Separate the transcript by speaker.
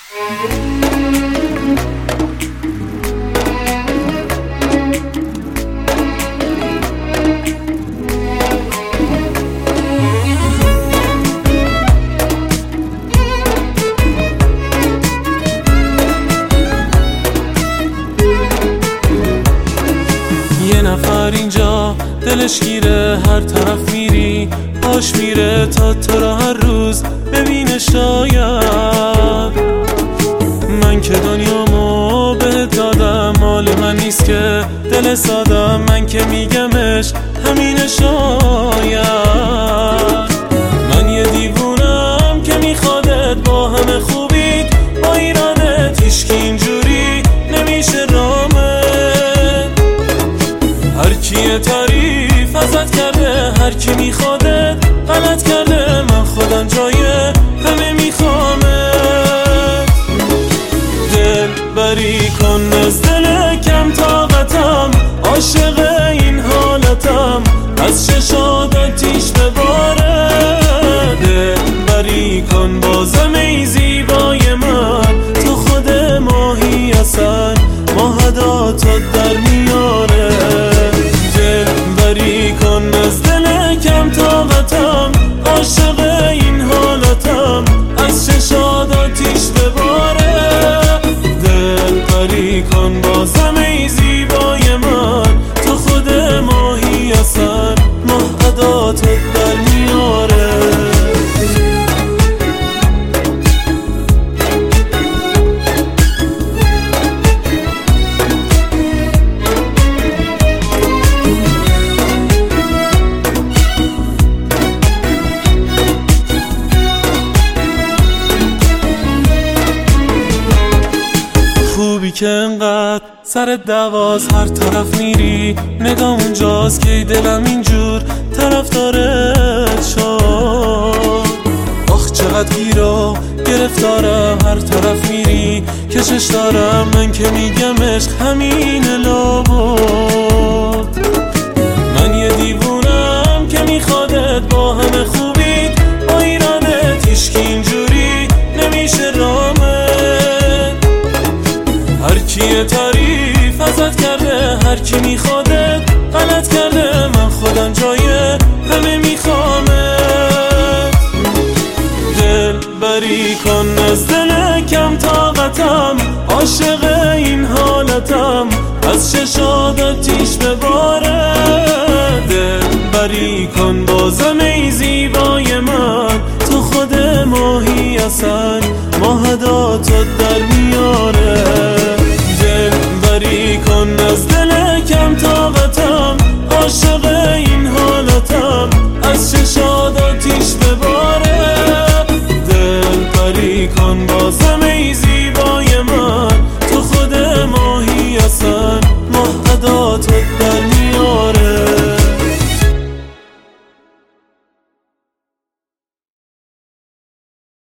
Speaker 1: یه نفر اینجا دلش گیره، هر طرف میری باش میره تا تو را هر روز ببینه. شاید من که دنیامو بهت دادم، مال من نیست که دل سادم، من که میگمش همینه. شاید من یه دیوونم که میخوادت، با همه خوبیت با ایرادت، هیچکی اینجوری نمیشه رامت. هر کی تعریف ازت کرده، هر کی میخوادت غلط کرده، من خودم جای همه میخوامت. دل بری کن از دل کم طاقتم، عاشق این حالتم، از چشات آتیش بباره. دل بری کن بازم ای زیبای من، تو خود ماهی اصل ماهداتت در میاره. دل بری کن از دل کم طاقتم، عاشق این حالتم، از چشات آتیش بباره. دل بری کن بازم ای زیبای من، تو خود ماهی اصل ماهداتت در میاره. خوبی که انقدر سرت دواز، هر طرف میری نگام اونجاست که دلم اینجور طرفدارت شد. آخ چقدر گیرو گرفتارم، هر طرف میری کشش دارم، من که میگم عشق همین لابد. من یه دیوونم که میخوادت، با همه خوبیت با ایرادت، هیچکی اینجوری نمیشه رامت. هر کی تعریف ازت کرده، هر کی میخوادت غلط کرده، من خودم جای همه میخوامت. دل بری کن از دل کم طاقتم، عاشق این حالتم، از چشات آتیش بباره. دل بری کن بازم ای زیبای من، تو خود ماهی اصل ماهداتت در میاره. دل بری کن از دل کم طاقتم، عاشق این حالتم، از چشات آتیش بباره. دل بری کن بازم ای زیبای من، تو خود ماهی اصل ماهداتت در